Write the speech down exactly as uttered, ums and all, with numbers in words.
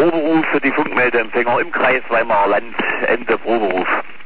Proberuf für die Funkmeldeempfänger im Kreis Weimarer Land. Ende Proberuf.